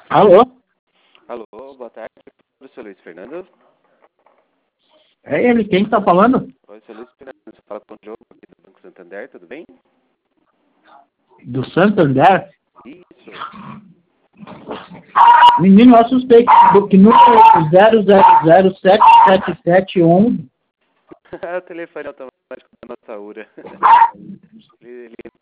Alô? Alô, boa tarde, professor Luiz Fernando. É ele, quem está falando? Oi, sou Luiz Fernando, você fala com o Diogo aqui do Banco Santander, tudo bem? Do Santander? Isso. Menino, eu assustei que número 00077711. O telefone automático da nossa URA. Ele